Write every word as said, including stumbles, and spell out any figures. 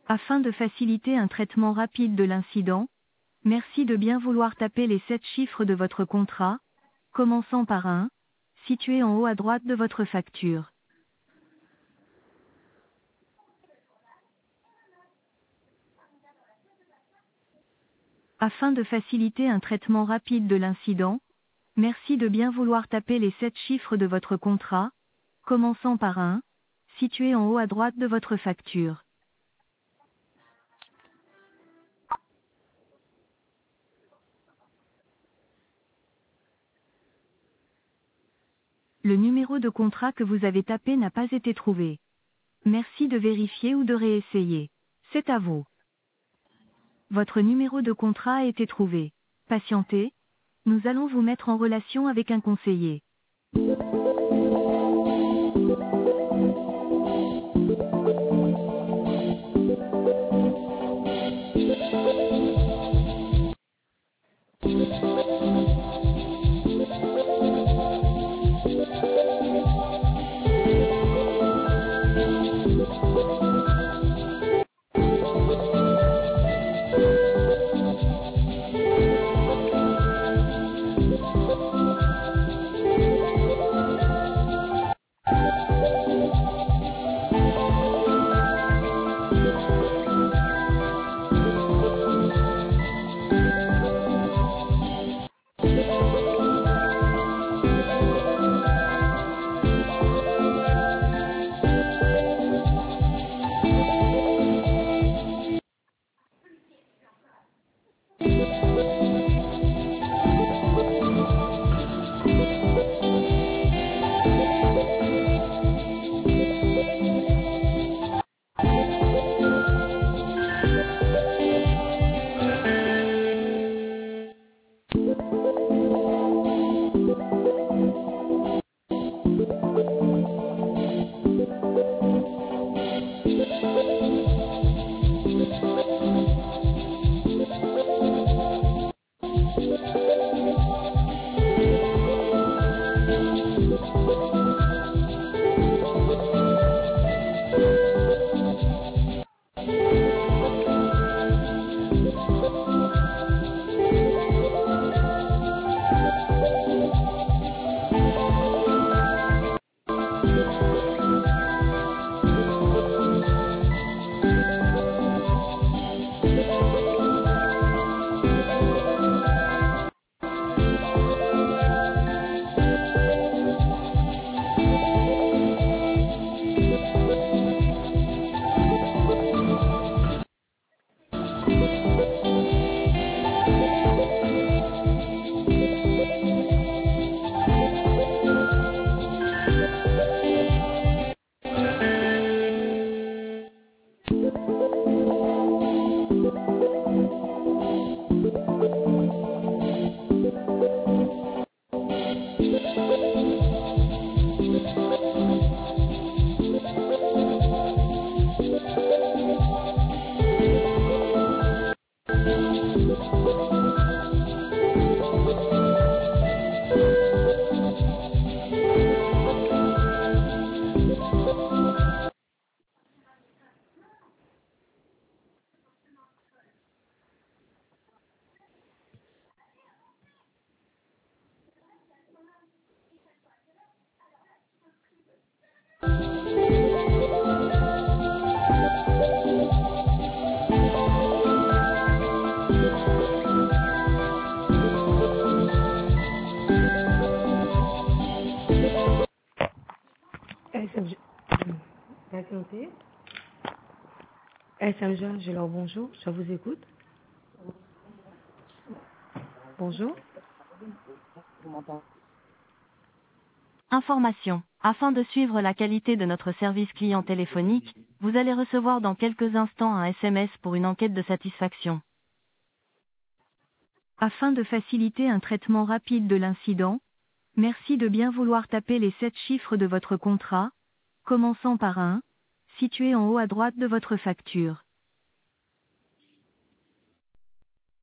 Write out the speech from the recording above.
Afin de faciliter un traitement rapide de l'incident, merci de bien vouloir taper les sept chiffres de votre contrat, commençant par un, situé en haut à droite de votre facture. Afin de faciliter un traitement rapide de l'incident, merci de bien vouloir taper les sept chiffres de votre contrat, commençant par un, situé en haut à droite de votre facture. Le numéro de contrat que vous avez tapé n'a pas été trouvé. Merci de vérifier ou de réessayer. C'est à vous. Votre numéro de contrat a été trouvé. Patientez. Nous allons vous mettre en relation avec un conseiller. S M G. Patientez. S M G, je leur bonjour, je vous écoute. Bonjour. Information. Afin de suivre la qualité de notre service client téléphonique, vous allez recevoir dans quelques instants un S M S pour une enquête de satisfaction. Afin de faciliter un traitement rapide de l'incident, merci de bien vouloir taper les sept chiffres de votre contrat, commençant par un, situé en haut à droite de votre facture.